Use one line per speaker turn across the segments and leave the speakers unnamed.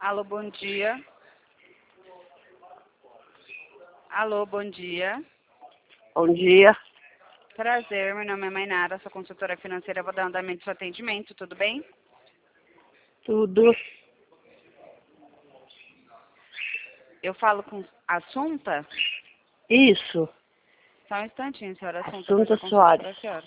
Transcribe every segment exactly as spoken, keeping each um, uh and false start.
Alô, bom dia. Alô, bom dia.
Bom dia.
Prazer, meu nome é Mainara, sou consultora financeira, vou dar andamento ao seu atendimento, tudo bem?
Tudo.
Eu falo com a Assunta?
Isso.
Só um instantinho, senhora Assunta.
Assunta
depois eu consulto
Soares.
pra senhora.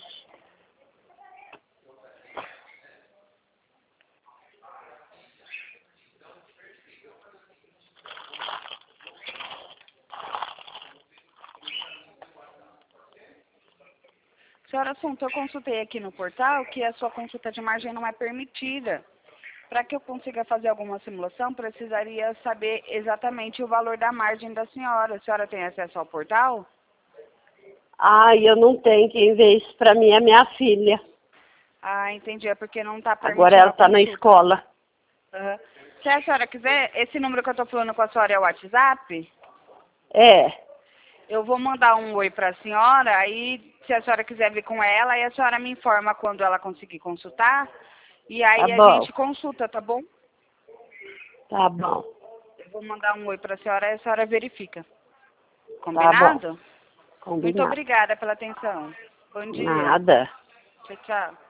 Senhora Assunta, eu consultei aqui no portal que a sua consulta de margem não é permitida. Para que eu consiga fazer alguma simulação, precisaria saber exatamente o valor da margem da senhora. A senhora tem acesso ao portal?
Ah, eu não tenho. Quem vê isso pra mim é minha filha.
Ah, entendi. É porque não está permitindo
Agora ela
a
tá na
consulta.
escola.
Uhum. Se a senhora quiser, esse número que eu estou falando com a senhora é o WhatsApp?
É.
Eu vou mandar um oi para a senhora, aí se a senhora quiser vir com ela, aí a senhora me informa quando ela conseguir consultar. E aí
Tá
a
bom.
gente consulta, tá bom?
Tá bom.
Eu vou mandar um oi para a senhora e a senhora verifica.
Tá bom.
Combinado? Muito
Combinado.
obrigada pela atenção. Bom dia.
Nada.
Tchau, tchau.